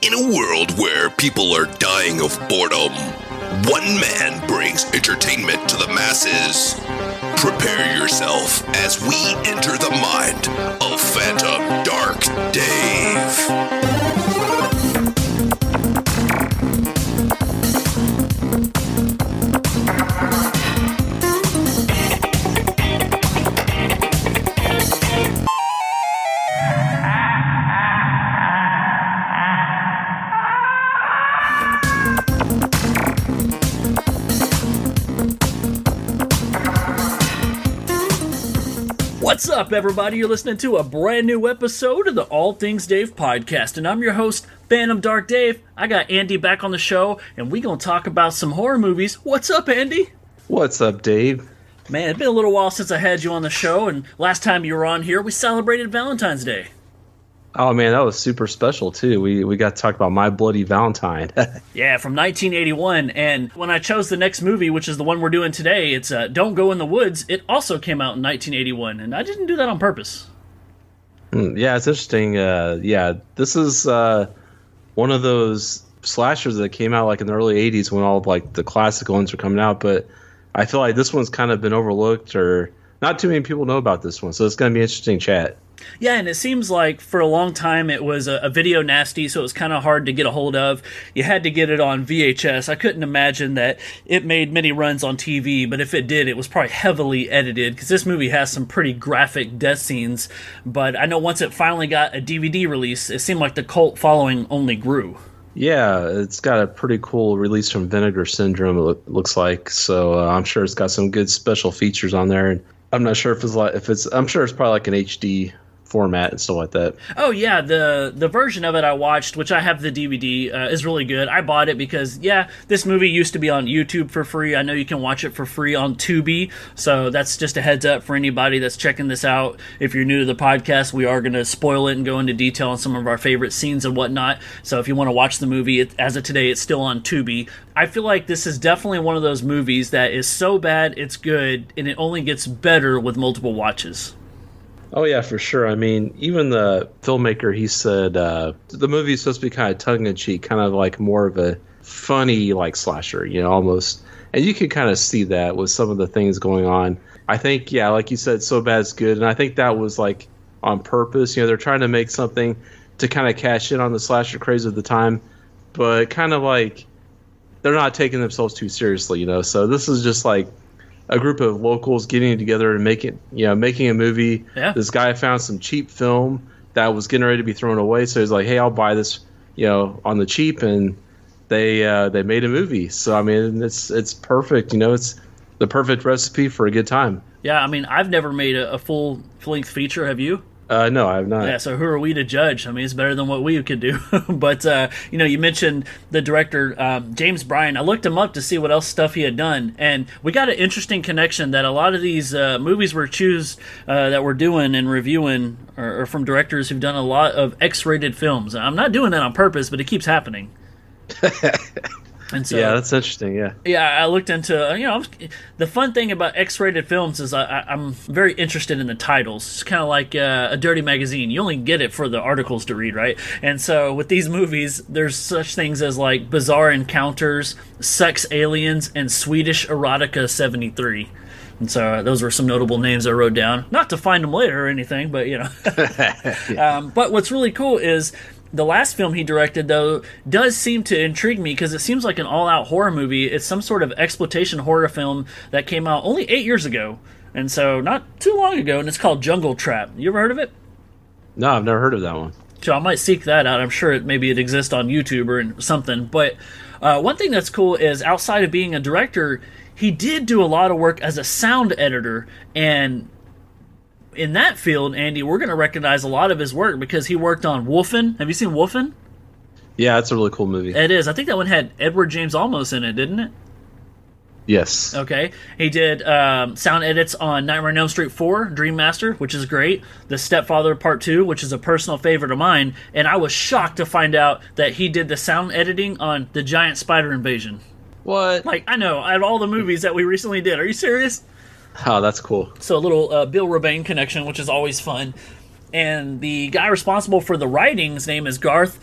In a world where people are dying of boredom, one man brings entertainment to the masses. Prepare yourself as we enter the mind of Phantom Dark Dave. What's up, everybody? You're listening to a brand new episode of the All Things Dave podcast, and I'm your host, Phantom Dark Dave. I got Andy back on the show, and we're going to talk about some horror movies. What's up, Andy? What's up, Dave? Man, it's been a little while since I had you on the show, and last time you were on here, we celebrated Valentine's Day. Oh, man, that was super special, too. We got to talk about My Bloody Valentine. Yeah, from 1981, and when I chose the next movie, which is the one we're doing today, it's Don't Go in the Woods. It also came out in 1981, and I didn't do that on purpose. Yeah, it's interesting. This is one of those slashers that came out like in the early 80s when all of like the classic ones were coming out, but I feel like this one's kind of been overlooked, or not too many people know about this one, so it's going to be an interesting chat. Yeah, and it seems like for a long time it was a video nasty, so it was kind of hard to get a hold of. You had to get it on VHS. I couldn't imagine that it made many runs on TV, but if it did, it was probably heavily edited, because this movie has some pretty graphic death scenes. But I know once it finally got a DVD release, it seemed like the cult following only grew. Yeah, it's got a pretty cool release from Vinegar Syndrome, it looks like. So I'm sure it's got some good special features on there. And I'm not sure I'm sure it's probably like an HD format and stuff like that. Oh yeah, the version of it I watched, which I have the DVD, is really good. I bought it because, yeah, this movie used to be on YouTube for free. I know you can watch it for free on Tubi, so that's just a heads up for anybody that's checking this out. If you're new to the podcast, we are going to spoil it and go into detail on some of our favorite scenes and whatnot. So if you want to watch the movie, as of today, it's still on Tubi. I feel like this is definitely one of those movies that is so bad it's good, and it only gets better with multiple watches. Oh, yeah, for sure. I mean, even the filmmaker, he said the movie is supposed to be kind of tongue-in-cheek, kind of like more of a funny, like, slasher, almost. And you can kind of see that with some of the things going on. I think, yeah, like you said, so bad it's good. And I think that was, like, on purpose. They're trying to make something to kind of cash in on the slasher craze of the time. But kind of like, they're not taking themselves too seriously, So this is just, like, a group of locals getting together and making a movie. Yeah. This guy found some cheap film that was getting ready to be thrown away, so he's like, "Hey, I'll buy this, on the cheap," and they made a movie. So I mean, it's perfect. It's the perfect recipe for a good time. Yeah, I mean, I've never made a full-length feature. Have you? No, I have not. Yeah, so who are we to judge? I mean, it's better than what we could do. But, you mentioned the director, James Bryan. I looked him up to see what else stuff he had done, and we got an interesting connection that a lot of these movies that we're doing and reviewing are from directors who've done a lot of X-rated films. I'm not doing that on purpose, but it keeps happening. And so, yeah, that's interesting, yeah. Yeah, I looked into, the fun thing about X-rated films is I'm very interested in the titles. It's kind of like a dirty magazine. You only get it for the articles to read, right? And so with these movies, there's such things as like Bizarre Encounters, Sex Aliens, and Swedish Erotica 73. And so those were some notable names I wrote down. Not to find them later or anything, but, Yeah. But what's really cool is the last film he directed, though, does seem to intrigue me because it seems like an all-out horror movie. It's some sort of exploitation horror film that came out only 8 years ago, and so not too long ago, and it's called Jungle Trap. You ever heard of it? No, I've never heard of that one. So I might seek that out. I'm sure maybe it exists on YouTube or something. But one thing that's cool is outside of being a director, he did do a lot of work as a sound editor, and in that field, Andy, we're going to recognize a lot of his work because he worked on Wolfen. Have you seen Wolfen? Yeah, it's a really cool movie. It is. I think that one had Edward James Olmos in it, didn't it? Yes. Okay. He did sound edits on Nightmare on Elm Street 4, Dream Master, which is great. The Stepfather Part 2, which is a personal favorite of mine. And I was shocked to find out that he did the sound editing on The Giant Spider Invasion. What? Like, I know, out of all the movies that we recently did. Are you serious? Oh, that's cool. So a little Bill Rebane connection, which is always fun. And the guy responsible for the writing, his name is Garth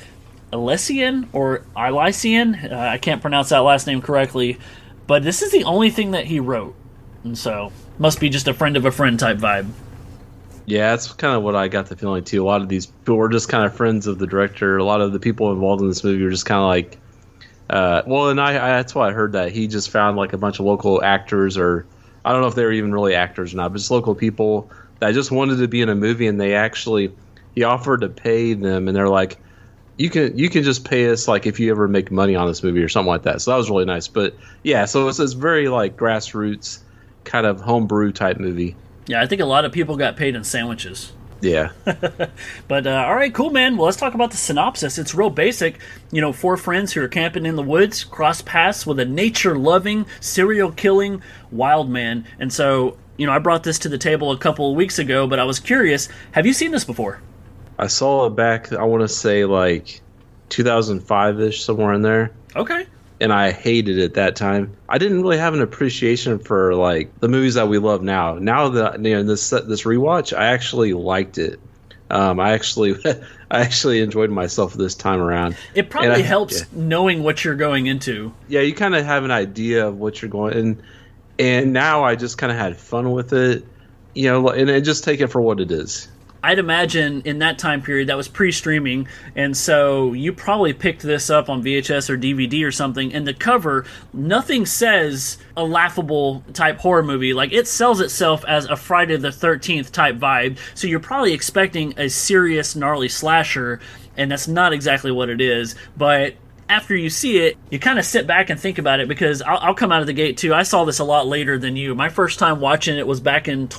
Elysian or Elysian. I can't pronounce that last name correctly, but this is the only thing that he wrote, and so must be just a friend of a friend type vibe. Yeah, that's kind of what I got the feeling too. A lot of these people were just kind of friends of the director. A lot of the people involved in this movie were just kind of like, and I that's why I heard that he just found like a bunch of local actors, or I don't know if they were even really actors or not, but just local people that just wanted to be in a movie, and he offered to pay them, and they're like, you can just pay us like if you ever make money on this movie or something like that. So that was really nice. But yeah, so it's this very like grassroots kind of homebrew type movie. Yeah, I think a lot of people got paid in sandwiches. Yeah. But all right, cool, man. Well, let's talk about the synopsis. It's real basic. 4 friends who are camping in the woods cross paths with a nature-loving, serial-killing wild man. And so, I brought this to the table a couple of weeks ago, but I was curious. Have you seen this before? I saw it back, I want to say like 2005-ish, somewhere in there. Okay. And I hated it that time. I didn't really have an appreciation for like the movies that we love now. Now that this rewatch, I actually liked it. I actually enjoyed myself this time around. It probably helps knowing what you're going into. Yeah, you kind of have an idea of what you're going, and now I just kind of had fun with it, and just take it for what it is. I'd imagine in that time period that was pre-streaming, and so you probably picked this up on VHS or DVD or something, and the cover, nothing says a laughable type horror movie. Like, it sells itself as a Friday the 13th type vibe, so you're probably expecting a serious, gnarly slasher, and that's not exactly what it is, but after you see it, you kind of sit back and think about it, because I'll come out of the gate too. I saw this a lot later than you. My first time watching it was back in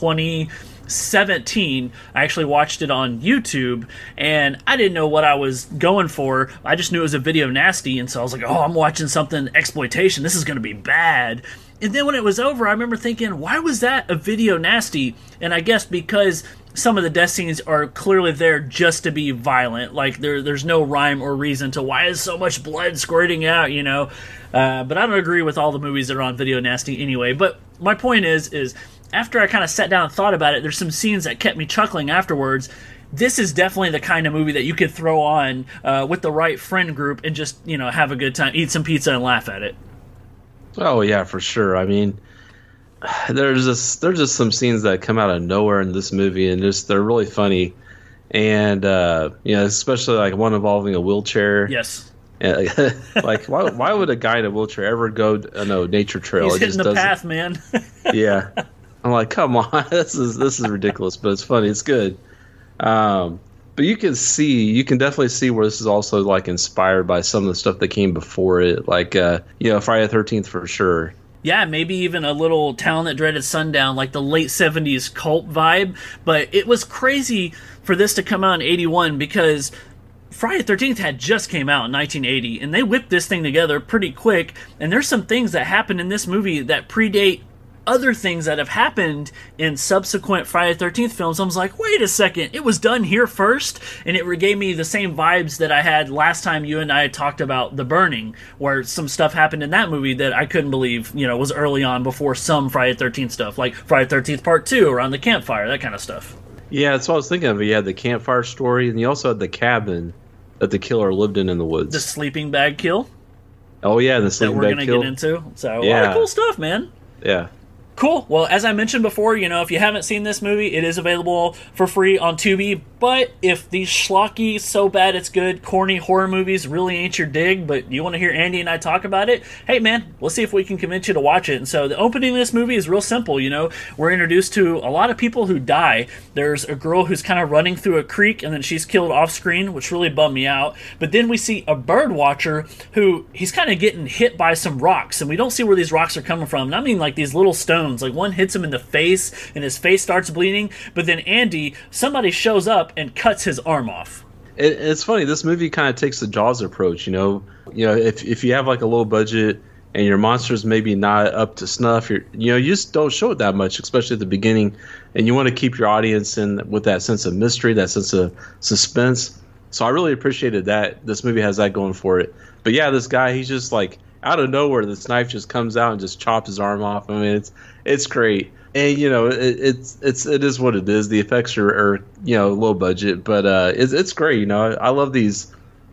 2017. I actually watched it on YouTube, and I didn't know what I was going for. I just knew it was a video nasty, and so I was like, oh, I'm watching something exploitation. This is going to be bad. And then when it was over, I remember thinking, why was that a video nasty? And I guess because some of the death scenes are clearly there just to be violent. Like, there's no rhyme or reason to why is so much blood squirting out, But I don't agree with all the movies that are on video nasty anyway. But my point is after I kind of sat down and thought about it, there's some scenes that kept me chuckling afterwards. This is definitely the kind of movie that you could throw on with the right friend group and just, have a good time, eat some pizza and laugh at it. Oh, yeah, for sure. I mean, there's just some scenes that come out of nowhere in this movie, and they're really funny. And, especially like one involving a wheelchair. Yes. Like, why would a guy in a wheelchair ever go on a nature trail? He's hitting the path, man. Yeah. I'm like, come on, this is ridiculous, but it's funny, it's good. But you can definitely see where this is also like inspired by some of the stuff that came before it, like Friday the 13th for sure. Yeah, maybe even a little Town That Dreaded Sundown, like the late 70s cult vibe. But it was crazy for this to come out in 81 because Friday the 13th had just came out in 1980, and they whipped this thing together pretty quick. And there's some things that happen in this movie that predate other things that have happened in subsequent Friday the 13th films. I was like, wait a second, it was done here first? And it gave me the same vibes that I had last time you and I had talked about The Burning, where some stuff happened in that movie that I couldn't believe, was early on before some Friday the 13th stuff, like Friday the 13th Part 2, around the campfire, that kind of stuff. Yeah, that's what I was thinking of. You had the campfire story, and you also had the cabin that the killer lived in the woods. The sleeping bag kill. Oh, yeah, the sleeping bag kill. That we're going to get into. So, yeah. A lot of cool stuff, man. Yeah. Cool. Well, as I mentioned before, if you haven't seen this movie, it is available for free on Tubi. But if these schlocky, so bad it's good, corny horror movies really ain't your dig, but you want to hear Andy and I talk about it, hey man, let's see if we can convince you to watch it. And so the opening of this movie is real simple. We're introduced to a lot of people who die. There's a girl who's kind of running through a creek, and then she's killed off screen, which really bummed me out. But then we see a bird watcher who he's kind of getting hit by some rocks, and we don't see where these rocks are coming from. And I mean like these little stones. Like one hits him in the face, and his face starts bleeding. But then somebody shows up and cuts his arm off. It's funny. This movie kind of takes the Jaws approach. If you have like a low budget and your monster's maybe not up to snuff, you just don't show it that much, especially at the beginning, and you want to keep your audience in with that sense of mystery, that sense of suspense. So I really appreciated that this movie has that going for it. But yeah, this guy, he's just like out of nowhere, this knife just comes out and just chops his arm off. I mean, it's great. And it is what it is. The effects are low budget, but it's great. I love these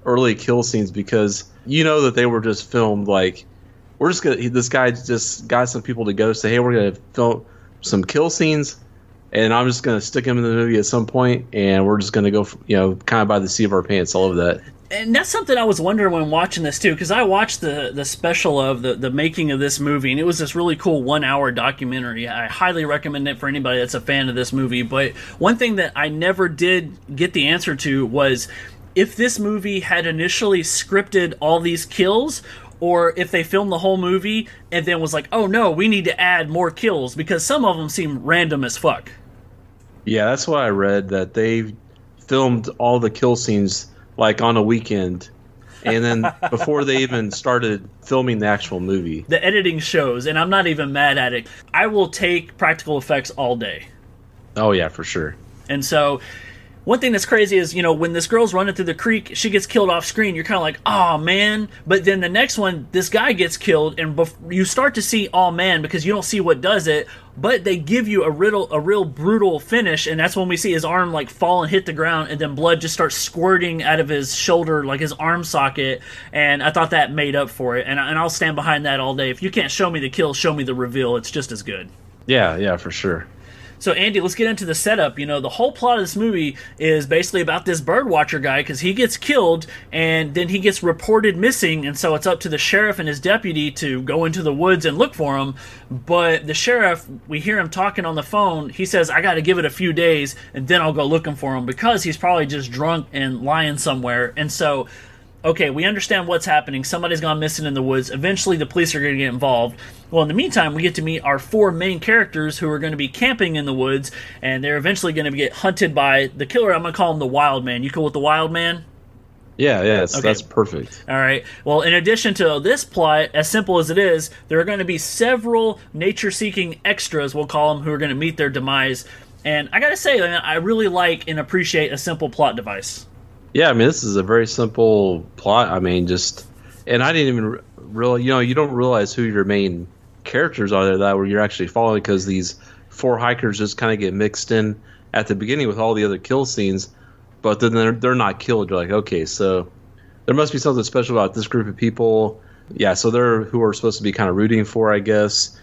early kill scenes because you know that they were just filmed like we're just gonna. This guy just got some people to go say, hey, we're gonna film some kill scenes, and I'm just gonna stick them in the movie at some point, and we're just gonna go, kind of by the seat of our pants, all of that. And that's something I was wondering when watching this too, because I watched the special of the making of this movie, and it was this really cool 1 hour documentary. I highly recommend it for anybody that's a fan of this movie. But one thing that I never did get the answer to was if this movie had initially scripted all these kills, or if they filmed the whole movie and then was like, oh no, we need to add more kills, because some of them seem random as fuck. Yeah, that's what I read, that they filmed all the kill scenes like on a weekend, and then before they even started filming the actual movie. The editing shows, and I'm not even mad at it. I will take practical effects all day. Oh yeah, for sure. And so one thing that's crazy is, when this girl's running through the creek, she gets killed off screen. You're kind of like, oh man. But then the next one, this guy gets killed, and you start to see, oh man, because you don't see what does it. But they give you a real brutal finish, and that's when we see his arm like fall and hit the ground, and then blood just starts squirting out of his shoulder, like his arm socket. And I thought that made up for it, and I'll stand behind that all day. If you can't show me the kill, show me the reveal. It's just as good. Yeah, for sure. So, Andy, let's get into the setup. The whole plot of this movie is basically about this birdwatcher guy, because he gets killed, and then he gets reported missing, and so it's up to the sheriff and his deputy to go into the woods and look for him. But the sheriff, we hear him talking on the phone. He says, I got to give it a few days, and then I'll go looking for him, because he's probably just drunk and lying somewhere. And so, okay, we understand what's happening. Somebody's gone missing in the woods. Eventually, the police are going to get involved. Well, in the meantime, we get to meet our 4 main characters who are going to be camping in the woods, and they're eventually going to get hunted by the killer. I'm going to call him the Wild Man. You cool with the Wild Man? Yeah, that's perfect. All right. Well, in addition to this plot, as simple as it is, there are going to be several nature-seeking extras, we'll call them, who are going to meet their demise. And I got to say, I really like and appreciate a simple plot device. Yeah, I mean, this is a very simple plot. I mean, and I didn't even really, you don't realize who your main characters are there that where you're actually following, because these 4 hikers just kind of get mixed in at the beginning with all the other kill scenes, but then they're not killed. You're like, okay, so there must be something special about this group of people. Yeah, so they're who are supposed to be kind of rooting for, I guess.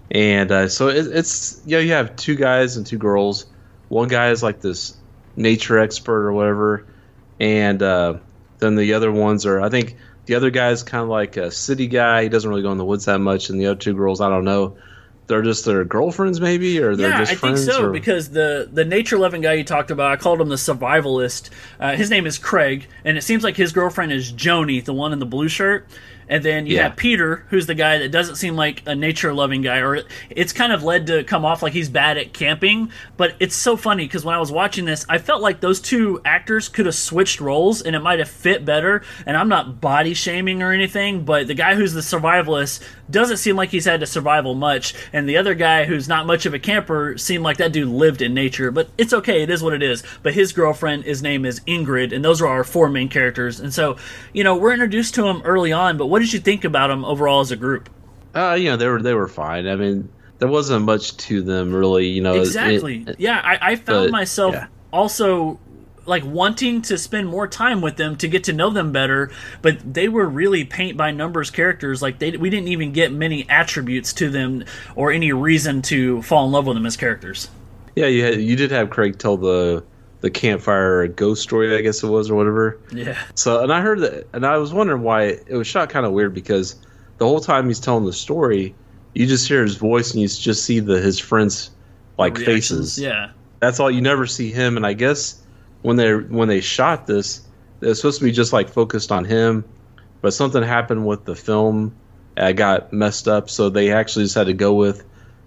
And so it's you have 2 guys and 2 girls. One guy is like this nature expert or whatever. And then the other ones are, I think the other guy is kind of like a city guy. He doesn't really go in the woods that much. And the other 2 girls, I don't know. They're just their girlfriends maybe, or they're just friends? Yeah, I think so, because the nature-loving guy you talked about, I called him the survivalist. His name is Craig, and it seems like his girlfriend is Joni, the one in the blue shirt. And then you have Peter, who's the guy that doesn't seem like a nature-loving guy, or it's kind of led to come off like he's bad at camping. But it's so funny, because when I was watching this, I felt like those 2 actors could have switched roles, and it might have fit better. And I'm not body-shaming or anything, but the guy who's the survivalist doesn't seem like he's had to survival much, and the other guy who's not much of a camper seemed like that dude lived in nature. But it's okay, it is what it is. But his girlfriend, his name is Ingrid, and those are our 4 main characters. And so, we're introduced to them early on, but what did you think about them overall as a group? They were fine. I mean, there wasn't much to them really, Exactly. I found myself also like wanting to spend more time with them to get to know them better, but they were really paint by numbers characters. Like we didn't even get many attributes to them or any reason to fall in love with them as characters. Yeah, you did have Craig tell the campfire ghost story, I guess it was, or whatever. Yeah. So, and I heard that, and I was wondering why it was shot kind of weird, because the whole time he's telling the story, you just hear his voice and you just see his friends' like faces. Yeah. That's all. You never see him, and I guess when they shot this, it was supposed to be just like focused on him, but something happened with the film. It got messed up, so they actually just had to go with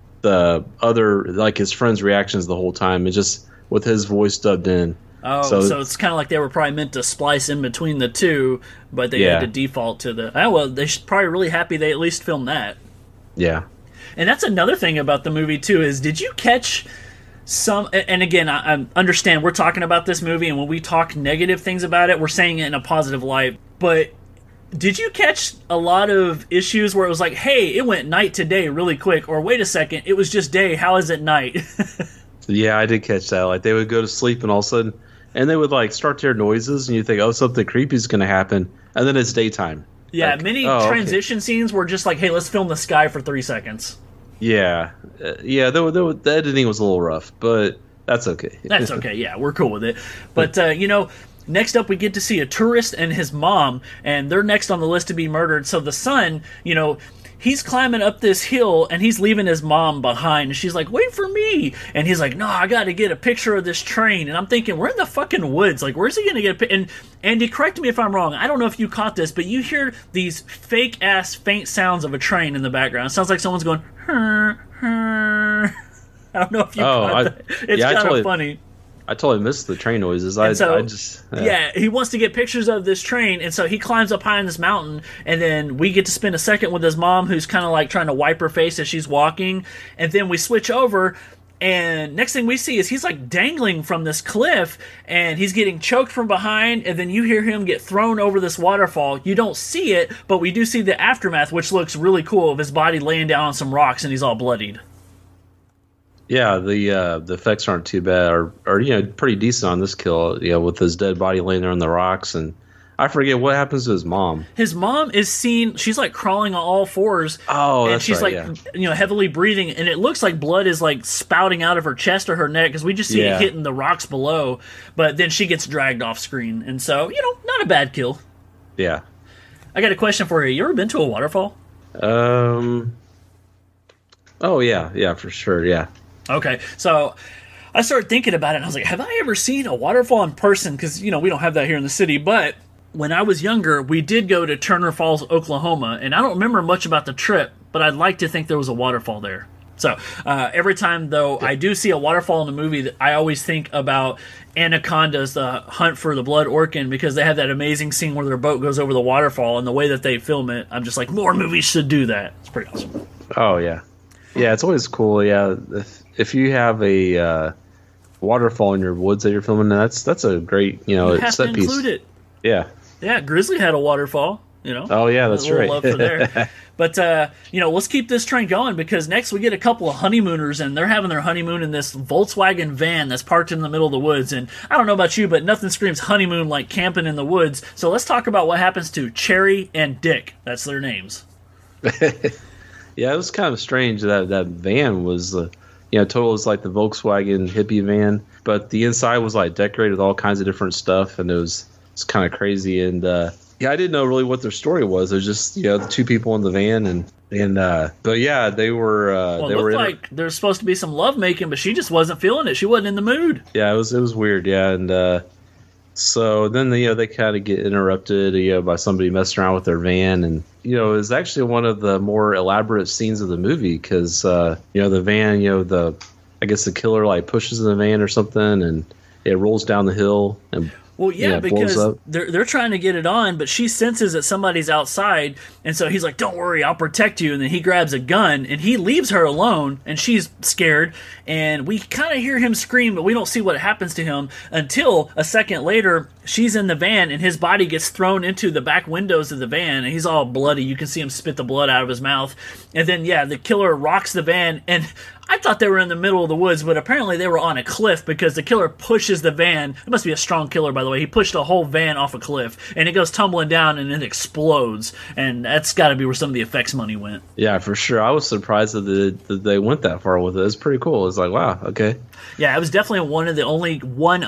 the other, like his friends' reactions the whole time, and just with his voice dubbed in. Oh, so it's kind of like they were probably meant to splice in between the 2, but they had to default to the... Oh, well, they're probably really happy they at least filmed that. Yeah. And that's another thing about the movie, too, is did you catch some... And again, I understand we're talking about this movie, and when we talk negative things about it, we're saying it in a positive light. But did you catch a lot of issues where it was like, hey, it went night to day really quick, or wait a second, it was just day, how is it night? Yeah, I did catch that. Like, they would go to sleep, and all of a sudden, and they would like start their noises, and you think, oh, something creepy is going to happen, and then it's daytime. Yeah, like, many transition scenes were just like, hey, let's film the sky for 3 seconds. Yeah, the editing was a little rough, but that's okay. That's okay. Yeah, we're cool with it. But next up, we get to see a tourist and his mom, and they're next on the list to be murdered. So the son, he's climbing up this hill, and he's leaving his mom behind. And she's like, wait for me. And he's like, no, I got to get a picture of this train. And I'm thinking, we're in the fucking woods. Like, where's he going to get a picture? And Andy, correct me if I'm wrong. I don't know if you caught this, but you hear these fake-ass faint sounds of a train in the background. It sounds like someone's going, I don't know if you caught that. It's kind of funny. I totally missed the train noises. He wants to get pictures of this train, and so he climbs up high in this mountain, and then we get to spend a second with his mom, who's kind of like trying to wipe her face as she's walking, and then we switch over, and next thing we see is he's like dangling from this cliff, and he's getting choked from behind, and then you hear him get thrown over this waterfall. You don't see it, but we do see the aftermath, which looks really cool, of his body laying down on some rocks, and he's all bloodied. Yeah, the effects aren't too bad, or pretty decent on this kill. With his dead body laying there on the rocks, and I forget what happens to his mom. His mom is seen; she's like crawling on all fours. Oh, and she's right, like heavily breathing, and it looks like blood is like spouting out of her chest or her neck because we just see it hitting the rocks below. But then she gets dragged off screen, and so not a bad kill. Yeah, I got a question for you. You ever been to a waterfall? Oh yeah, for sure, yeah. Okay, so I started thinking about it, and I was like, have I ever seen a waterfall in person? Because, we don't have that here in the city, but when I was younger, we did go to Turner Falls, Oklahoma, and I don't remember much about the trip, but I'd like to think there was a waterfall there. So every time, though, I do see a waterfall in a movie, I always think about Anaconda's The Hunt for the Blood Orchid, because they have that amazing scene where their boat goes over the waterfall, and the way that they film it, I'm just like, more movies should do that. It's pretty awesome. Oh, yeah. Yeah, it's always cool, yeah. If you have a waterfall in your woods that you're filming, that's a great you have set to piece. Include it. Yeah, Grizzly had a waterfall. Oh yeah, that's right. Love for there. But let's keep this train going, because next we get a couple of honeymooners, and they're having their honeymoon in this Volkswagen van that's parked in the middle of the woods. And I don't know about you, but nothing screams honeymoon like camping in the woods. So let's talk about what happens to Cherry and Dick. That's their names. Yeah, it was kind of strange that van was. Total was like the Volkswagen hippie van, but the inside was like decorated with all kinds of different stuff, and it's kind of crazy. And I didn't know really what their story was. It was just the two people in the van, but yeah, they were. They were like there's supposed to be some love making, but she just wasn't feeling it. She wasn't in the mood. Yeah, it was weird. Yeah, and so then they kind of get interrupted by somebody messing around with their van, and it was actually one of the more elaborate scenes of the movie, because the van, I guess the killer like pushes in the van or something, and it rolls down the hill and. Well, yeah, because they're trying to get it on, but she senses that somebody's outside, and so he's like, don't worry, I'll protect you, and then he grabs a gun, and he leaves her alone, and she's scared, and we kind of hear him scream, but we don't see what happens to him until a second later, she's in the van, and his body gets thrown into the back windows of the van, and he's all bloody. You can see him spit the blood out of his mouth, and then, the killer rocks the van, and I thought they were in the middle of the woods, but apparently they were on a cliff, because the killer pushes the van. It must be a strong killer, by the way. He pushed a whole van off a cliff, and it goes tumbling down, and it explodes. And that's got to be where some of the effects money went. Yeah, for sure. I was surprised that they went that far with it. It's pretty cool. It's like, wow, okay. Yeah, it was definitely one of the only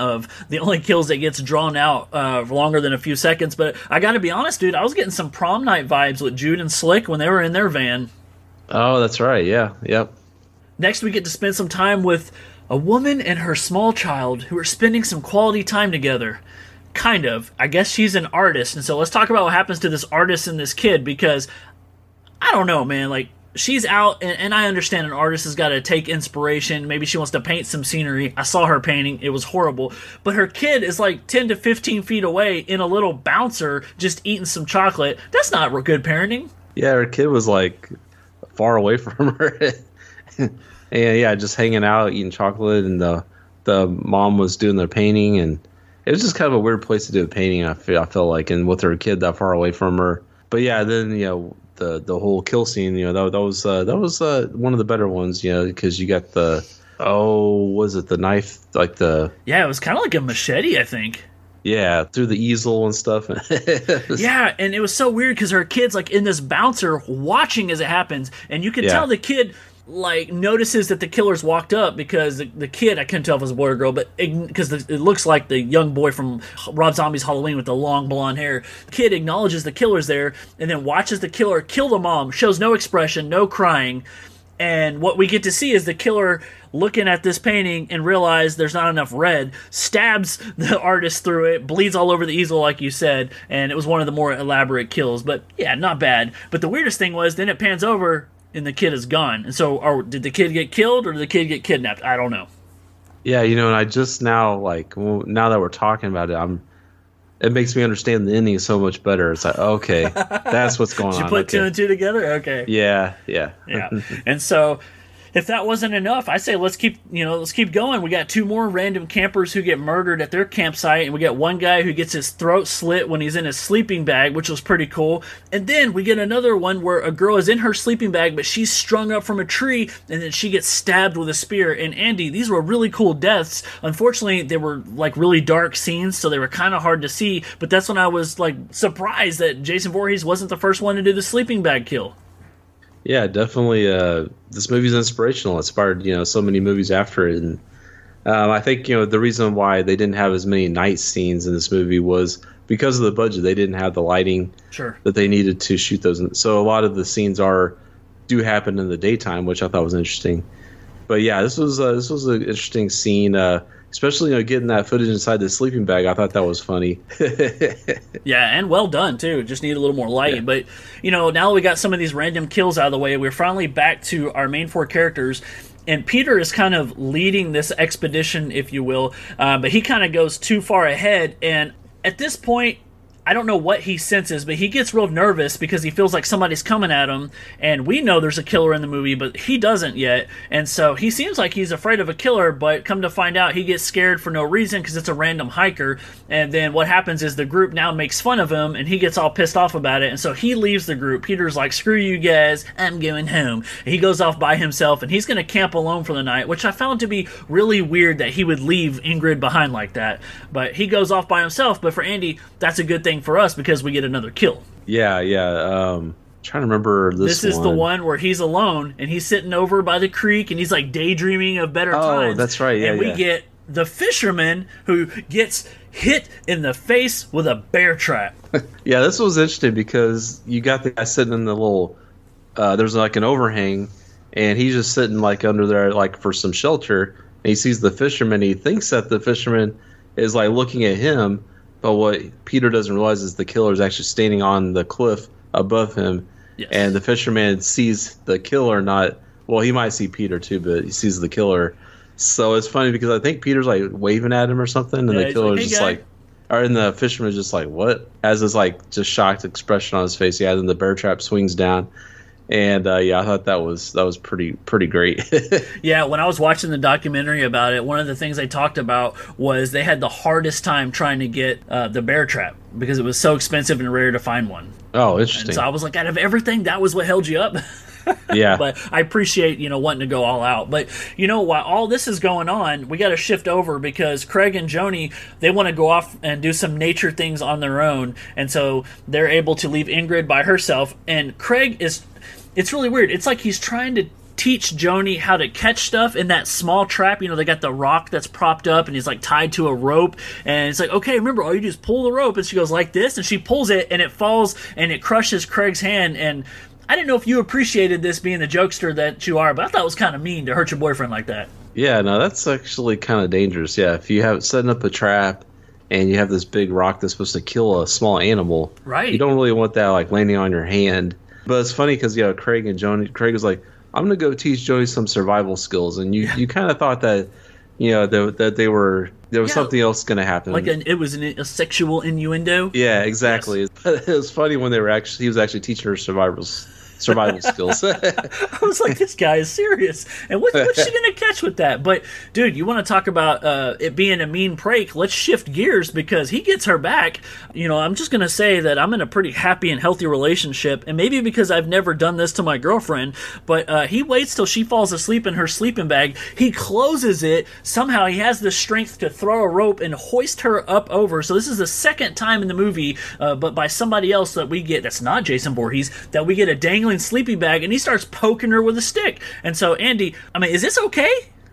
kills that gets drawn out longer than a few seconds. But I got to be honest, dude, I was getting some prom night vibes with Jude and Slick when they were in their van. Oh, that's right. Yeah, yep. Next, we get to spend some time with a woman and her small child who are spending some quality time together. Kind of. I guess she's an artist, and so let's talk about what happens to this artist and this kid, because I don't know, man. Like, she's out, and I understand an artist has got to take inspiration. Maybe she wants to paint some scenery. I saw her painting. It was horrible. But her kid is like 10 to 15 feet away in a little bouncer just eating some chocolate. That's not good parenting. Yeah, her kid was like far away from her. And yeah, just hanging out, eating chocolate, and the mom was doing their painting, and it was just kind of a weird place to do the painting. I felt like, and with her kid that far away from her. But yeah, then the whole kill scene, that was one of the better ones, because you got the Oh, was it the knife? Like the Yeah, it was kind of like a machete, I think. yeah, through the easel and stuff. Yeah, and it was so weird because her kid's like in this bouncer watching as it happens, and you can tell the kid like notices that the killer's walked up because the kid, I couldn't tell if it was a boy or girl, but because it looks like the young boy from Rob Zombie's Halloween with the long blonde hair. The kid acknowledges the killer's there and then watches the killer kill the mom, shows no expression, no crying. And what we get to see is the killer looking at this painting and realize there's not enough red, stabs the artist through it, bleeds all over the easel like you said, and it was one of the more elaborate kills. But yeah, not bad. But the weirdest thing was then it pans over and the kid is gone. And so did the kid get killed or did the kid get kidnapped? I don't know. Yeah, you know, and I just now, now that we're talking about it, it makes me understand the ending so much better. It's like, okay, that's what's going on. Did you put two and two together? Okay. Yeah. And so if that wasn't enough, I say let's keep going. We got two more random campers who get murdered at their campsite, and we got one guy who gets his throat slit when he's in his sleeping bag, which was pretty cool. And then we get another one where a girl is in her sleeping bag, but she's strung up from a tree, and then she gets stabbed with a spear. And Andy, these were really cool deaths. Unfortunately, they were like really dark scenes, so they were kind of hard to see. But that's when I was like surprised that Jason Voorhees wasn't the first one to do the sleeping bag kill. Yeah, definitely. This movie's inspirational. It inspired, so many movies after it. And I think, the reason why they didn't have as many night scenes in this movie was because of the budget. They didn't have the lighting that they needed to shoot those. So a lot of the scenes do happen in the daytime, which I thought was interesting. But yeah, this was an interesting scene. Especially getting that footage inside the sleeping bag. I thought that was funny. Yeah, and well done too. Just need a little more light. Yeah. But now that we got some of these random kills out of the way, we're finally back to our main four characters. And Peter is kind of leading this expedition, if you will, but he kind of goes too far ahead. And at this point, I don't know what he senses, but he gets real nervous because he feels like somebody's coming at him, and we know there's a killer in the movie, but he doesn't yet, and so he seems like he's afraid of a killer, but come to find out, he gets scared for no reason because it's a random hiker, and then what happens is the group now makes fun of him, and he gets all pissed off about it, and so he leaves the group. Peter's like, screw you guys, I'm going home. And he goes off by himself, and he's going to camp alone for the night, which I found to be really weird that he would leave Ingrid behind like that, but he goes off by himself, but for Andy, that's a good thing for us because we get another kill. Yeah. Trying to remember this one. This is the one where he's alone and he's sitting over by the creek and he's like daydreaming of better times. Oh, that's right. Yeah, and we get the fisherman who gets hit in the face with a bear trap. Yeah, this was interesting because you got the guy sitting in the little there's like an overhang and he's just sitting like under there like for some shelter, and he sees the fisherman. He thinks that the fisherman is like looking at him, but what Peter doesn't realize is the killer is actually standing on the cliff above him. Yes. And the fisherman sees the killer, he might see Peter too, but he sees the killer. So it's funny because I think Peter's like waving at him or something, and the killer is just like, and the fisherman is just like, what? Has this like just shocked expression on his face. Yeah, then the bear trap swings down. And I thought that was pretty great. Yeah, when I was watching the documentary about it, one of the things they talked about was they had the hardest time trying to get the bear trap because it was so expensive and rare to find one. Oh, interesting. And so I was like, out of everything, that was what held you up. Yeah. But I appreciate, wanting to go all out. But, while all this is going on, we got to shift over because Craig and Joni, they want to go off and do some nature things on their own. And so they're able to leave Ingrid by herself. And Craig it's really weird. It's like he's trying to teach Joni how to catch stuff in that small trap. They got the rock that's propped up and he's like tied to a rope. And it's like, okay, remember, all you do is pull the rope. And she goes like this and she pulls it and it falls and it crushes Craig's hand. And I didn't know if you appreciated this being the jokester that you are, but I thought it was kind of mean to hurt your boyfriend like that. Yeah, no, that's actually kind of dangerous. Yeah, if you have setting up a trap and you have this big rock that's supposed to kill a small animal, right? You don't really want that like landing on your hand. But it's funny because Craig was like, I'm gonna go teach Joni some survival skills, and you kind of thought that that there was something else gonna happen, like it was a sexual innuendo. Yeah, exactly. Yes. It was funny when he was actually teaching her survival survival skills. I was like, this guy is serious. And what's she going to catch with that? But, dude, you want to talk about it being a mean prank? Let's shift gears because he gets her back. You know, I'm just going to say that I'm in a pretty happy and healthy relationship, and maybe because I've never done this to my girlfriend, but he waits till she falls asleep in her sleeping bag. He closes it. Somehow he has the strength to throw a rope and hoist her up over. So this is the second time in the movie, but by somebody else that we get, that's not Jason Voorhees, that we get a dangling sleeping bag, and he starts poking her with a stick. And so, Andy, I mean, is this okay?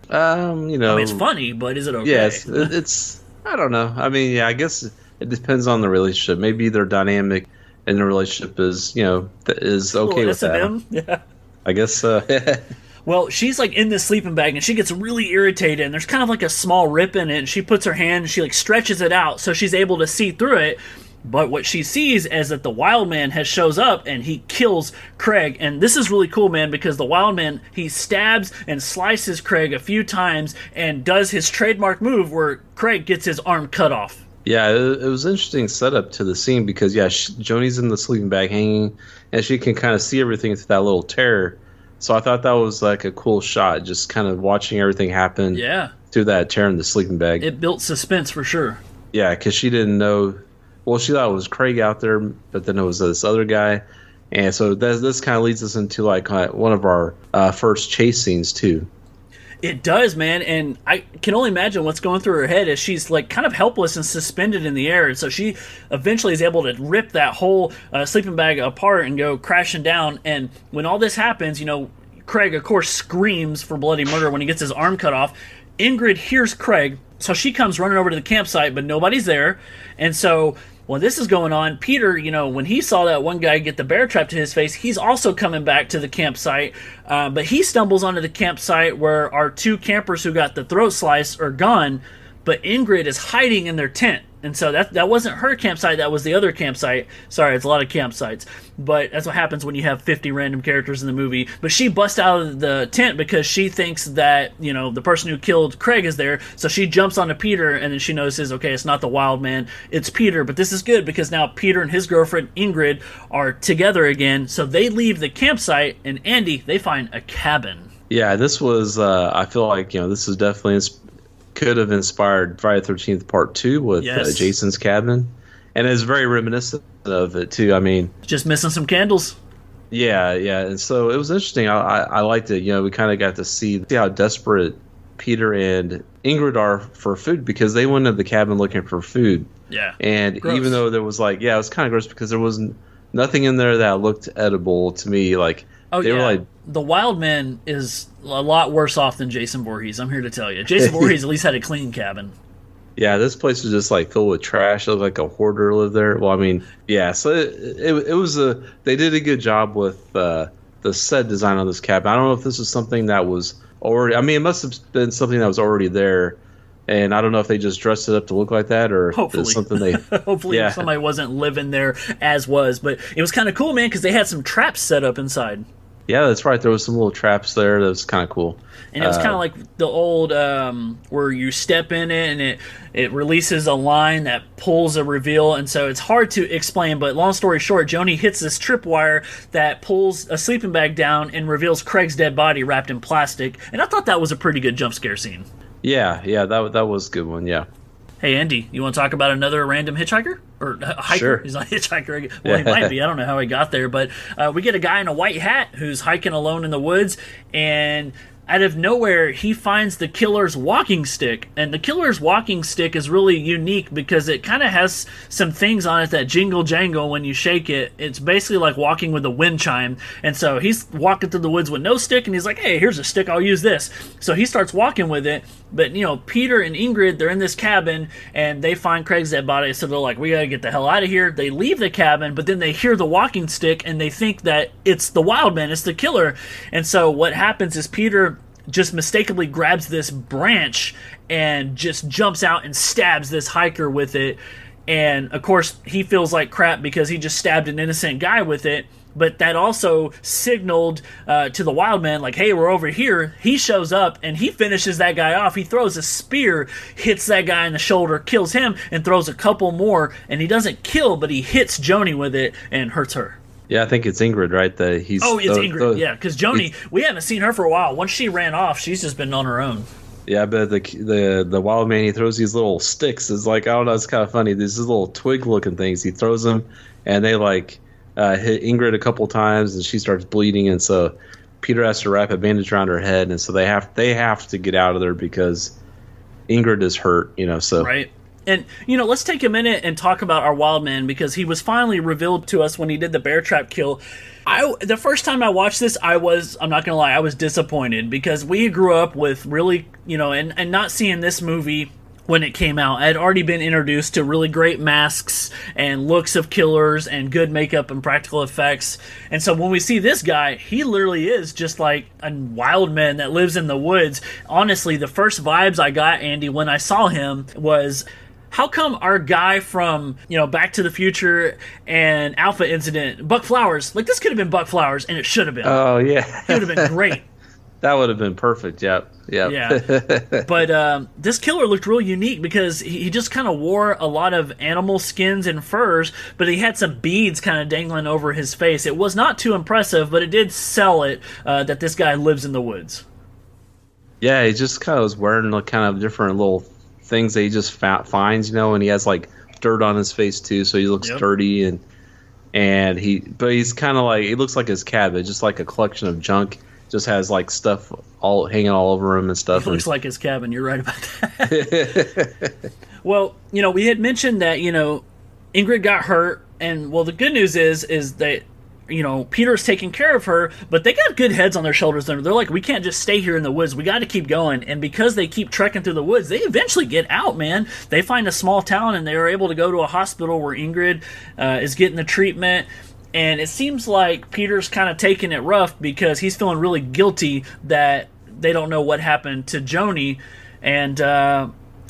You know, I mean, it's funny, but is it okay? Yes, it's. I don't know. I mean, yeah, I guess it depends on the relationship. Maybe their dynamic in the relationship is, you know, is okay with that. Yeah. I guess so. Well, she's like in this sleeping bag and she gets really irritated, and there's kind of like a small rip in it, and she puts her hand and she like stretches it out so she's able to see through it. But what she sees is that the wild man shows up and he kills Craig. And this is really cool, man, because the wild man, he stabs and slices Craig a few times and does his trademark move where Craig gets his arm cut off. Yeah, it was an interesting setup to the scene because, yeah, Joni's in the sleeping bag hanging, and she can kind of see everything through that little tear. So I thought that was like a cool shot, just kind of watching everything happen through that tear in the sleeping bag. It built suspense for sure. Yeah, because she didn't know. Well, she thought it was Craig out there, but then it was this other guy. And so this kind of leads us into like one of our first chase scenes too. It does, man, and I can only imagine what's going through her head as she's like kind of helpless and suspended in the air. And so she eventually is able to rip that whole sleeping bag apart and go crashing down. And when all this happens, you know, Craig, of course, screams for bloody murder when he gets his arm cut off. Ingrid hears Craig, so she comes running over to the campsite, but nobody's there. And so when this is going on, Peter, you know, when he saw that one guy get the bear trap to his face, he's also coming back to the campsite. But he stumbles onto the campsite where our two campers who got the throat slice are gone, but Ingrid is hiding in their tent. And so that wasn't her campsite, that was the other campsite. Sorry, it's a lot of campsites. But that's what happens when you have 50 random characters in the movie. But she busts out of the tent because she thinks that, you know, the person who killed Craig is there. So she jumps onto Peter, and then she notices, okay, it's not the wild man, it's Peter. But this is good because now Peter and his girlfriend Ingrid are together again. So they leave the campsite, and Andy, they find a cabin. Yeah, this was, I feel like, you know, this is definitely could have inspired Friday the 13th Part 2 with Jason's cabin. And it's very reminiscent of it, too. I mean, just missing some candles. Yeah. And so it was interesting. I liked it. You know, we kind of got to see how desperate Peter and Ingrid are for food because they went into the cabin looking for food. Yeah. And gross. Even though there was like, it was kind of gross because there was nothing in there that looked edible to me. Like, they were like, the wild man is a lot worse off than Jason Voorhees. I'm here to tell you. Jason Voorhees at least had a clean cabin. Yeah, this place was just like filled with trash. It looked like a hoarder lived there. Well, I mean, yeah. So it was they did a good job with the set design on this cabin. I don't know if this was something that was already. I mean, it must have been something that was already there. And I don't know if they just dressed it up to look like that or hopefully. It's something they... Hopefully somebody wasn't living there as was. But it was kind of cool, man, because they had some traps set up inside. Yeah, that's right. There was some little traps there. That was kind of cool. And it was kind of like the old where you step in it and it releases a line that pulls a reveal. And so it's hard to explain. But long story short, Joni hits this tripwire that pulls a sleeping bag down and reveals Craig's dead body wrapped in plastic. And I thought that was a pretty good jump scare scene. Yeah, that was a good one, yeah. Hey, Andy, you want to talk about another random hitchhiker? Or hiker? Sure. He's not a hitchhiker. Well, he might be. I don't know how he got there. But we get a guy in a white hat who's hiking alone in the woods, and out of nowhere, he finds the killer's walking stick. And the killer's walking stick is really unique because it kind of has some things on it that jingle jangle when you shake it. It's basically like walking with a wind chime. And so he's walking through the woods with no stick, and he's like, hey, here's a stick, I'll use this. So he starts walking with it. But, you know, Peter and Ingrid, they're in this cabin, and they find Craig's dead body. So they're like, we got to get the hell out of here. They leave the cabin, but then they hear the walking stick, and they think that it's the wild man, it's the killer. And so what happens is Peter just mistakenly grabs this branch and just jumps out and stabs this hiker with it. And, of course, he feels like crap because he just stabbed an innocent guy with it. But that also signaled to the wild man, like, hey, we're over here. He shows up, and he finishes that guy off. He throws a spear, hits that guy in the shoulder, kills him, and throws a couple more. And he doesn't kill, but he hits Joni with it and hurts her. Yeah, I think it's Ingrid, right? Oh, it's Ingrid. Yeah, because Joni, we haven't seen her for a while. Once she ran off, she's just been on her own. Yeah, but the wild man, he throws these little sticks. It's like, I don't know, it's kind of funny. These little twig looking things. He throws them, and they like hit Ingrid a couple times, and she starts bleeding, and so Peter has to wrap a bandage around her head, and so they have to get out of there because Ingrid is hurt. So right. And, let's take a minute and talk about our wild man, because he was finally revealed to us when he did the bear trap kill. The first time I watched this, I'm not going to lie, I was disappointed, because we grew up with really, and not seeing this movie when it came out. I had already been introduced to really great masks and looks of killers and good makeup and practical effects. And so when we see this guy, he literally is just like a wild man that lives in the woods. Honestly, the first vibes I got, Andy, when I saw him was, how come our guy from, Back to the Future and Alpha Incident, Buck Flowers, like this could have been Buck Flowers, and it should have been. Oh, yeah. He would have been great. That would have been perfect, yep. Yeah. But this killer looked real unique because he just kind of wore a lot of animal skins and furs, but he had some beads kind of dangling over his face. It was not too impressive, but it did sell it that this guy lives in the woods. Yeah, he just kind of was wearing kind of different little things that he just finds, and he has like dirt on his face too, so he looks dirty, but he's kind of like, it looks like his cabin, just like a collection of junk, just has like stuff all hanging all over him and stuff. It looks like his cabin. You're right about that. Well, we had mentioned that Ingrid got hurt, and the good news is that Peter's taking care of her, but they got good heads on their shoulders. They're like, we can't just stay here in the woods. We got to keep going. And because they keep trekking through the woods, they eventually get out, man. They find a small town, and they are able to go to a hospital where Ingrid is getting the treatment. And it seems like Peter's kind of taking it rough because he's feeling really guilty that they don't know what happened to Joni. And I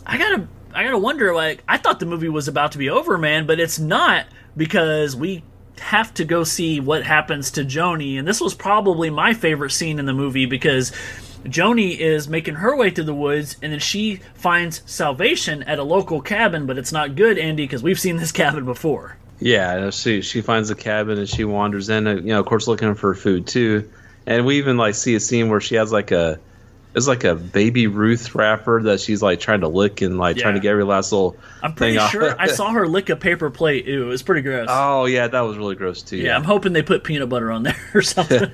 gotta wonder, like, I thought the movie was about to be over, man, but it's not, because we have to go see what happens to Joni. And this was probably my favorite scene in the movie, because Joni is making her way through the woods, and then she finds salvation at a local cabin, but it's not good, Andy, because we've seen this cabin before. Yeah, she finds a cabin, and she wanders in, of course, looking for food too. And we even like see a scene where she has it's like a Baby Ruth wrapper that she's like trying to lick and like trying to get every last little. I'm pretty sure I saw her lick a paper plate. Ew, it was pretty gross. Oh yeah, that was really gross too. Yeah, I'm hoping they put peanut butter on there or something.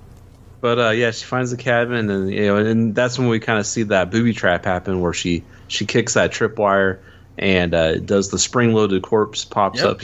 But she finds the cabin, and and that's when we kind of see that booby trap happen, where she kicks that tripwire, and does the spring-loaded corpse pops up.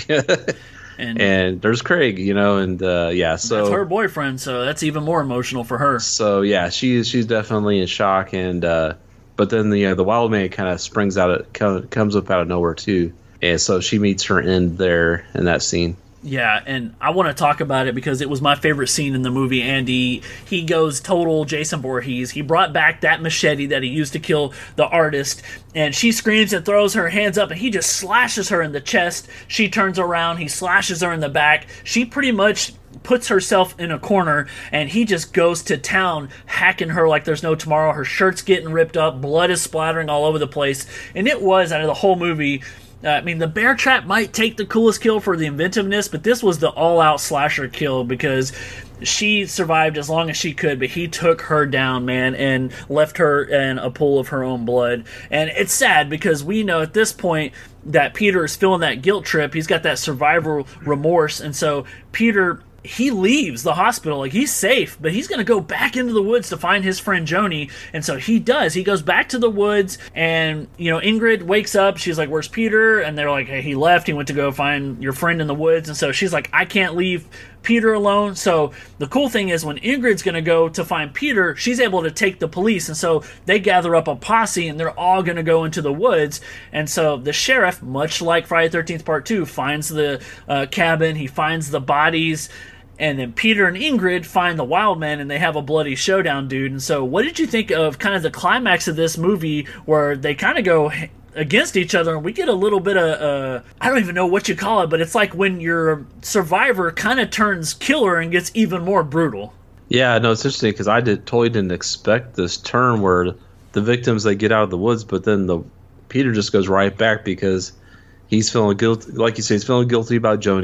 And there's Craig, and so that's her boyfriend, so that's even more emotional for her. So yeah, she's definitely in shock, and but then the wild man kind of springs out, comes up out of nowhere too, and so she meets her end there in that scene. Yeah, and I want to talk about it because it was my favorite scene in the movie, Andy. He goes total Jason Voorhees. He brought back that machete that he used to kill the artist, and she screams and throws her hands up, and he just slashes her in the chest. She turns around, he slashes her in the back. She pretty much puts herself in a corner, and he just goes to town, hacking her like there's no tomorrow. Her shirt's getting ripped up, blood is splattering all over the place, and it was, out of the whole movie, the bear trap might take the coolest kill for the inventiveness, but this was the all-out slasher kill, because she survived as long as she could, but he took her down, man, and left her in a pool of her own blood. And it's sad, because we know at this point that Peter is feeling that guilt trip. He's got that survival remorse, and so Peter, he leaves the hospital, like he's safe, but he's going to go back into the woods to find his friend Joni. And so he does. He goes back to the woods, and, Ingrid wakes up. She's like, where's Peter? And they're like, hey, he left. He went to go find your friend in the woods. And so she's like, I can't leave Peter alone. So the cool thing is, when Ingrid's going to go to find Peter, she's able to take the police. And so they gather up a posse, and they're all going to go into the woods. And so the sheriff, much like Friday the 13th Part 2, finds the cabin. He finds the bodies. And then Peter and Ingrid find the wild man, and they have a bloody showdown, dude. And so what did you think of kind of the climax of this movie, where they kind of go against each other, and we get a little bit of, I don't even know what you call it, but it's like when your survivor kind of turns killer and gets even more brutal. Yeah, no, it's interesting, because I totally didn't expect this turn where the victims, they get out of the woods, but then Peter just goes right back, because he's feeling guilty. Like you say, he's feeling guilty about Joni.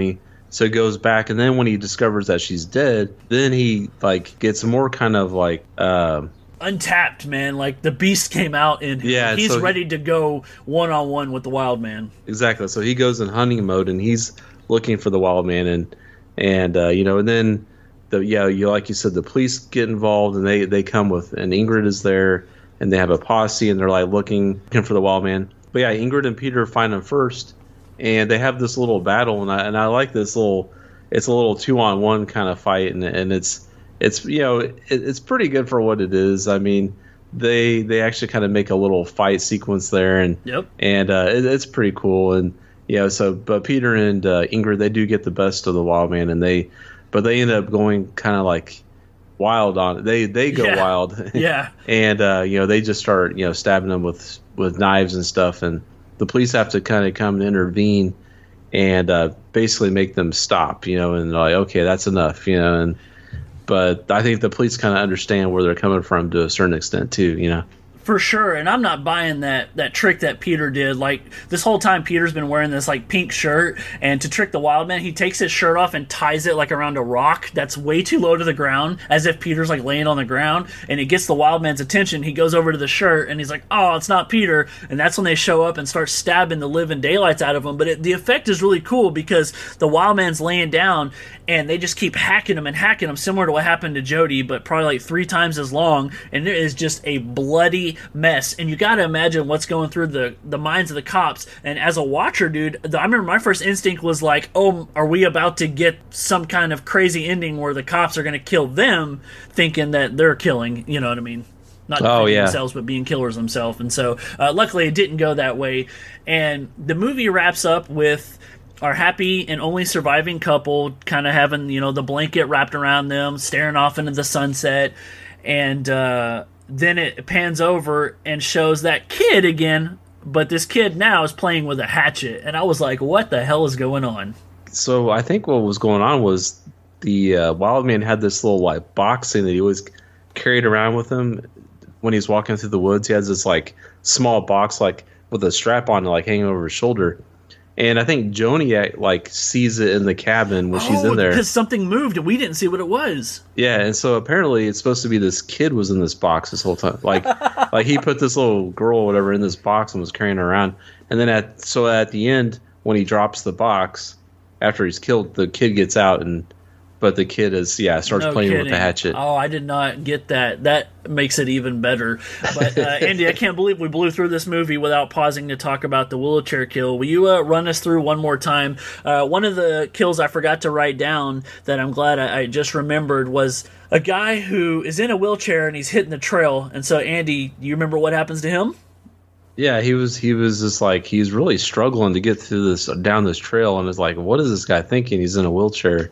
So he goes back, and then when he discovers that she's dead, then he like gets more kind of like untapped, man. Like the beast came out and he's ready to go one-on-one with the wild man. Exactly. So he goes in hunting mode and he's looking for the wild man, and then like you said, the police get involved and they come with, and Ingrid is there and they have a posse and they're like looking for the wild man. But yeah, Ingrid and Peter find him first, and they have this little battle, and I like this little, it's a little 2-on-1 kind of fight, and it's it's pretty good for what it is. I mean, they actually kind of make a little fight sequence there, and it's pretty cool. And but Peter and Ingrid, they do get the best of the wild man, but they end up going kind of like wild on it. They go wild, and they just start stabbing them with knives and stuff, and the police have to kind of come and intervene and basically make them stop, and like, okay, that's enough, But I think the police kind of understand where they're coming from to a certain extent too, For sure, and I'm not buying that trick that Peter did. Like, this whole time Peter's been wearing this like pink shirt, and to trick the wild man, he takes his shirt off and ties it like around a rock that's way too low to the ground, as if Peter's like laying on the ground, and it gets the wild man's attention. He goes over to the shirt and he's like, oh, it's not Peter, and that's when they show up and start stabbing the living daylights out of him. But the effect is really cool because the wild man's laying down and they just keep hacking him, similar to what happened to Jody, but probably like 3 times as long, and there is just a bloody mess. And you got to imagine what's going through the minds of the cops. And as a watcher, dude, I remember my first instinct was like, oh, are we about to get some kind of crazy ending where the cops are going to kill them, thinking that they're killing, you know what I mean? Not themselves, but being killers themselves. And so luckily it didn't go that way. And the movie wraps up with our happy and only surviving couple kind of having, the blanket wrapped around them, staring off into the sunset. And then it pans over and shows that kid again, but this kid now is playing with a hatchet. And I was like, what the hell is going on? So I think what was going on was the wild man had this little like box thing that he always carried around with him when he's walking through the woods. He has this like small box like with a strap on it, like hanging over his shoulder. And I think Joni like sees it in the cabin when she's in there. Because something moved and we didn't see what it was. Yeah, and so apparently it's supposed to be this kid was in this box this whole time. Like like he put this little girl or whatever in this box and was carrying her around. And then at the end, when he drops the box, after he's killed, the kid gets out, but the kid starts playing with the hatchet. Oh, I did not get that. That makes it even better. But Andy, I can't believe we blew through this movie without pausing to talk about the wheelchair kill. Will you run us through one more time? One of the kills I forgot to write down that I'm glad I just remembered was a guy who is in a wheelchair and he's hitting the trail. And so, Andy, you remember what happens to him? Yeah, he was just like, he's really struggling to get through down this trail, and it's like, what is this guy thinking? He's in a wheelchair.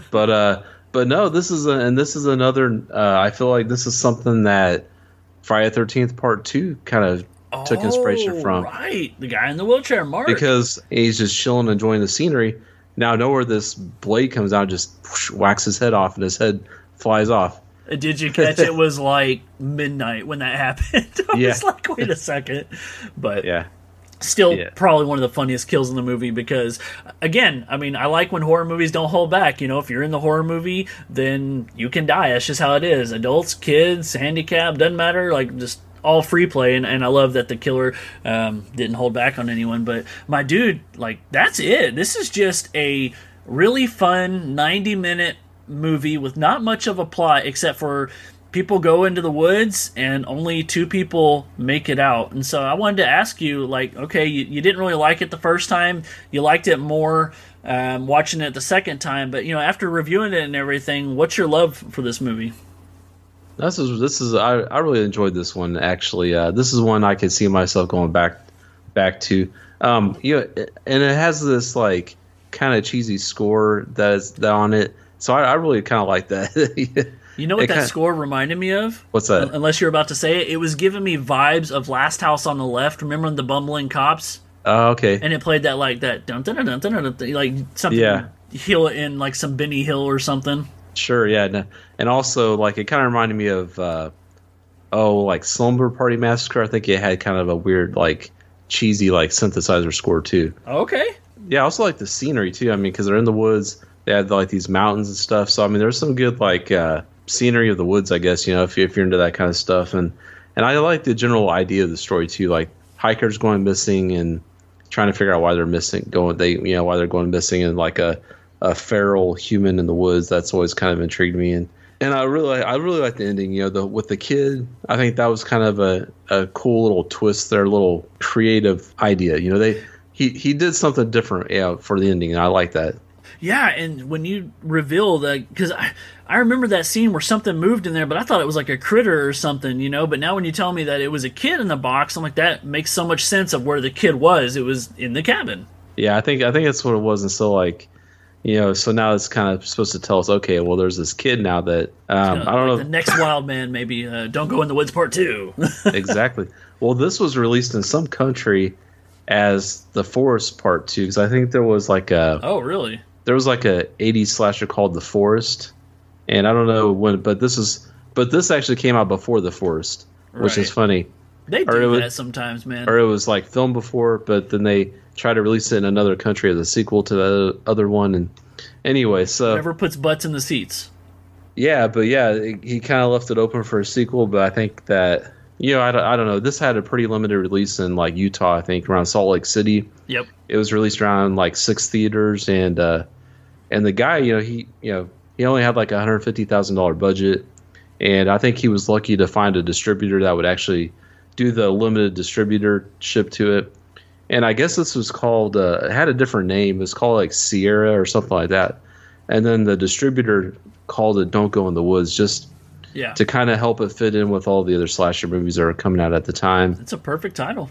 But no, this is another. I feel like this is something that Friday the 13th Part 2 kind of took inspiration from. Right, the guy in the wheelchair, Mark. Because he's just chilling, enjoying the scenery. Now, nowhere this blade comes out, just whoosh, whacks his head off, and his head flies off. Did you catch it was like midnight when that happened? I was like, wait a second. But still probably one of the funniest kills in the movie because, again, I mean, I like when horror movies don't hold back. If you're in the horror movie, then you can die. That's just how it is. Adults, kids, handicapped, doesn't matter. Like, just all free play. And I love that the killer didn't hold back on anyone. But my dude, like, that's it. This is just a really fun 90-minute movie with not much of a plot except for people go into the woods and only 2 people make it out. And so I wanted to ask you, like, okay, you didn't really like it the first time, you liked it more watching it the second time, but after reviewing it and everything, what's your love for this movie? This is I really enjoyed this one, actually. This is one I could see myself going back to. And it has this like kind of cheesy score that on it. So I really kind of like that. You know what that score reminded me of? What's that? Unless you're about to say it. It was giving me vibes of Last House on the Left. Remember the bumbling cops? Oh, okay. And it played that like that dun dun dun dun dun, like something. Yeah. Hill in like some Benny Hill or something. Sure. Yeah. No. And also like it kind of reminded me of like Slumber Party Massacre. I think it had kind of a weird like cheesy like synthesizer score too. Okay. Yeah, I also like the scenery too. I mean, because they're in the woods, they had like these mountains and stuff. So I mean, there's some good like scenery of the woods, I guess. You know, if you're into that kind of stuff, and I like the general idea of the story too, like hikers going missing and trying to figure out why they're missing, why they're going missing, and like a feral human in the woods. That's always kind of intrigued me, and I really like the ending. You know, with the kid, I think that was kind of a cool little twist, their little creative idea. You know, he did something different, for the ending, and I like that. Yeah, and when you reveal that, because I remember that scene where something moved in there, but I thought it was like a critter or something, you know. But now when you tell me that it was a kid in the box, I'm like, that makes so much sense of where the kid was. It was in the cabin. Yeah, I think that's what it was, and so like, you know, so now it's kind of supposed to tell us, okay, well, there's this kid now that I don't know. The next Wild Man, maybe Don't Go in the Woods Part 2. Exactly. Well, this was released in some country as The Forest Part 2, because I think there was like a... Oh, really? There was like a 80s slasher called The Forest, and I don't know when, but this actually came out before The Forest, which is funny. They do that sometimes, man. Or it was like filmed before, but then they try to release it in another country as a sequel to the other one. And anyway, so whatever puts butts in the seats. Yeah, but yeah, he kind of left it open for a sequel. But I think that, you know, I don't know. This had a pretty limited release in like Utah, I think, around Salt Lake City. Yep. It was released around like 6 theaters, and the guy, he only had like $150,000 budget, and I think he was lucky to find a distributor that would actually do the limited distributorship to it. And I guess this was called, it had a different name. It was called like Sierra or something like that. And then the distributor called it Don't Go in the Woods, just to kind of help it fit in with all the other slasher movies that were coming out at the time. It's a perfect title.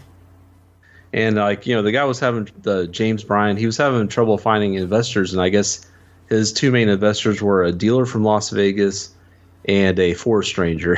And like, the guy was having, James Bryan, he was having trouble finding investors. And I guess his two main investors were a dealer from Las Vegas and a forest ranger.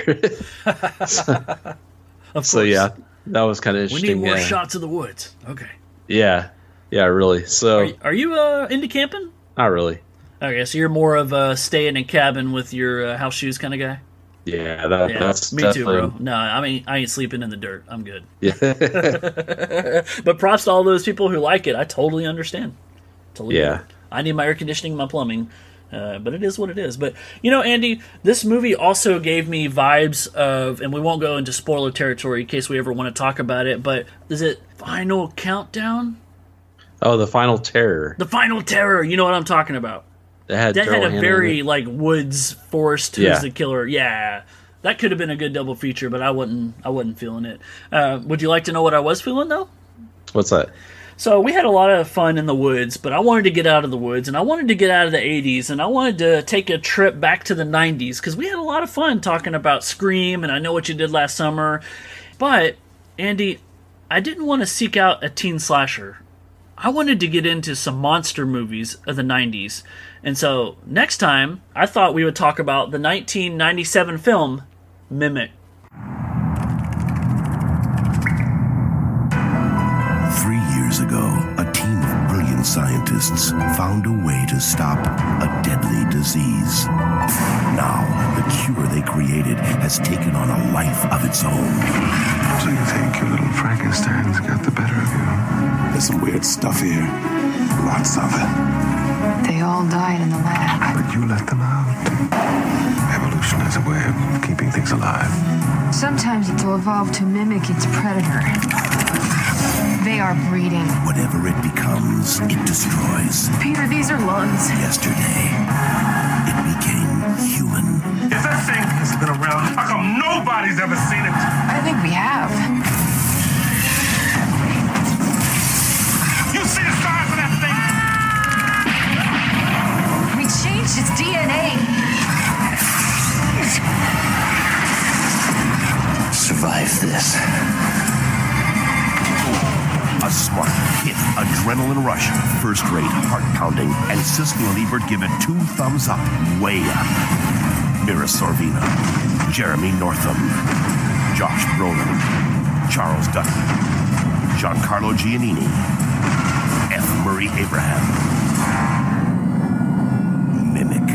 So yeah, that was kind of interesting. We need more shots of the woods. Okay. Yeah, really. So are you into camping? Not really. Okay, so you're more of a stay in a cabin with your house shoes kind of guy. Yeah, that's me too, bro. No, I mean I ain't sleeping in the dirt. I'm good. Yeah. But props to all those people who like it. I totally understand. Yeah. I need my air conditioning, my plumbing. But it is what it is. But, Andy, this movie also gave me vibes of, and we won't go into spoiler territory in case we ever want to talk about it, but is it Final Countdown? Oh, The Final Terror. The Final Terror. You know what I'm talking about. That had a very, like, woods, forest, who's the killer. Yeah. That could have been a good double feature, but I wasn't feeling it. Would you like to know what I was feeling, though? What's that? So we had a lot of fun in the woods, but I wanted to get out of the woods, and I wanted to get out of the 80s, and I wanted to take a trip back to the 90s, because we had a lot of fun talking about Scream, and I Know What You Did Last Summer. But, Andy, I didn't want to seek out a teen slasher. I wanted to get into some monster movies of the 90s. And so, next time, I thought we would talk about the 1997 film, Mimic. 3 years ago, a team of brilliant scientists found a way to stop a deadly disease. Now, the cure they created has taken on a life of its own. So you think your little Frankenstein's got the better of you? There's some weird stuff here. Lots of it. They all died in the lab. But you let them out. Evolution has a way of keeping things alive. Sometimes it will evolve to mimic its predator. They are breeding. Whatever it becomes, it destroys. Peter, these are lungs. Yesterday, it became human. If that thing has been around, how come nobody's ever seen it? I think we have. You see the size of that thing? We changed its DNA. Survive this. A smart, hit, adrenaline rush, first-rate, heart-pounding, and Siskel and Ebert give it 2 thumbs up, way up. Mira Sorvino, Jeremy Northam, Josh Brolin, Charles Dutton, Giancarlo Giannini, F. Murray Abraham. Mimic.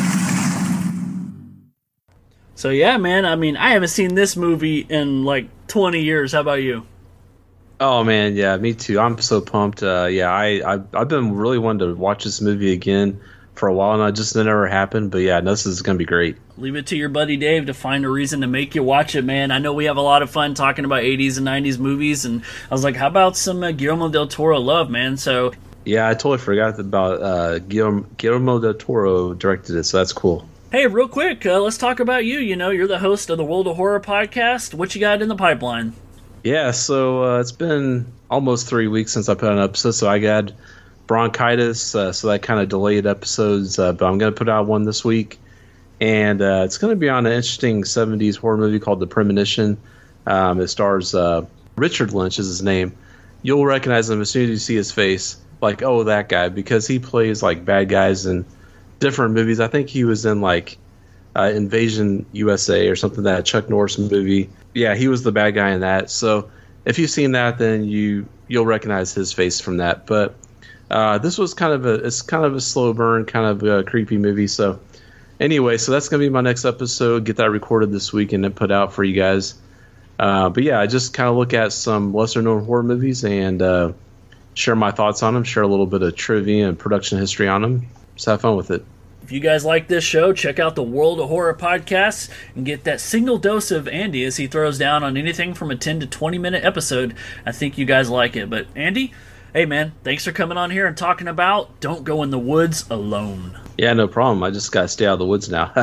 So yeah, man, I mean, I haven't seen this movie in like 20 years. How about you? Oh man, yeah, me too. I'm so pumped. I've been really wanting to watch this movie again for a while, and it just never happened. But yeah, this is gonna be great. Leave it to your buddy Dave to find a reason to make you watch it, man. I know we have a lot of fun talking about 80s and 90s movies, and I was like, how about some Guillermo del Toro love, man? So yeah, I totally forgot about Guillermo del Toro directed it, so that's cool. hey, real quick, let's talk about you. You know, you're the host of the World of Horror podcast. What you got in the pipeline? Yeah, so it's been almost 3 weeks since I put out an episode, so I got bronchitis, so that kind of delayed episodes, but I'm going to put out one this week, and it's going to be on an interesting 70s horror movie called The Premonition. It stars Richard Lynch is his name. You'll recognize him as soon as you see his face, like, oh, that guy, because he plays like bad guys in different movies. I think he was in like Invasion USA or something, that Chuck Norris movie. Yeah, he was the bad guy in that. So if you've seen that, then you'll recognize his face from that. But this was kind of a slow burn, kind of a creepy movie. So anyway, so that's gonna be my next episode. Get that recorded this week and then put out for you guys. But yeah, I just kind of look at some lesser known horror movies and share my thoughts on them. Share a little bit of trivia and production history on them. Just have fun with it. If you guys like this show, check out the World of Horror podcast and get that single dose of Andy as he throws down on anything from a 10 to 20 minute episode. I think you guys like it. But Andy, hey man, thanks for coming on here and talking about Don't Go in the Woods Alone. Yeah, no problem. I just got to stay out of the woods now.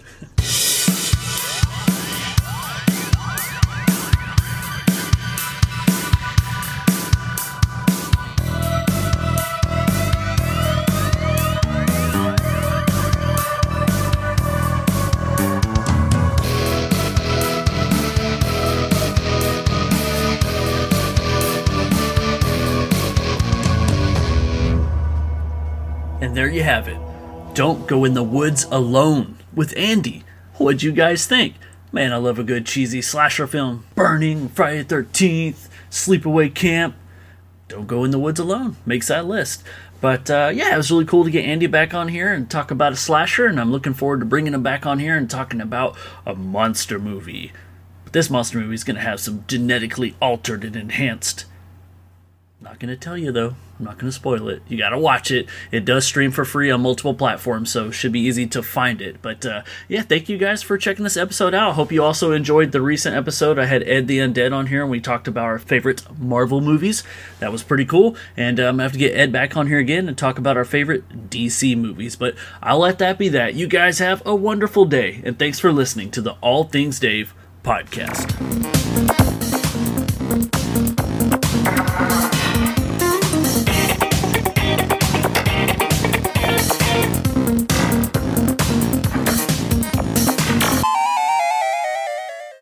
And there you have it. Don't Go in the Woods Alone with Andy. What'd you guys think? Man, I love a good cheesy slasher film. Burning, Friday the 13th, Sleepaway Camp. Don't Go in the Woods Alone makes that list. But yeah, it was really cool to get Andy back on here and talk about a slasher, and I'm looking forward to bringing him back on here and talking about a monster movie. This monster movie is going to have some genetically altered and enhanced. Not going to tell you though. I'm not going to spoil it. You got to watch it. It does stream for free on multiple platforms, so it should be easy to find it. But yeah, thank you guys for checking this episode out. Hope you also enjoyed the recent episode. I had Ed the Undead on here, and we talked about our favorite Marvel movies. That was pretty cool. And I'm going to have to get Ed back on here again and talk about our favorite DC movies. But I'll let that be that. You guys have a wonderful day, and thanks for listening to the All Things Dave podcast.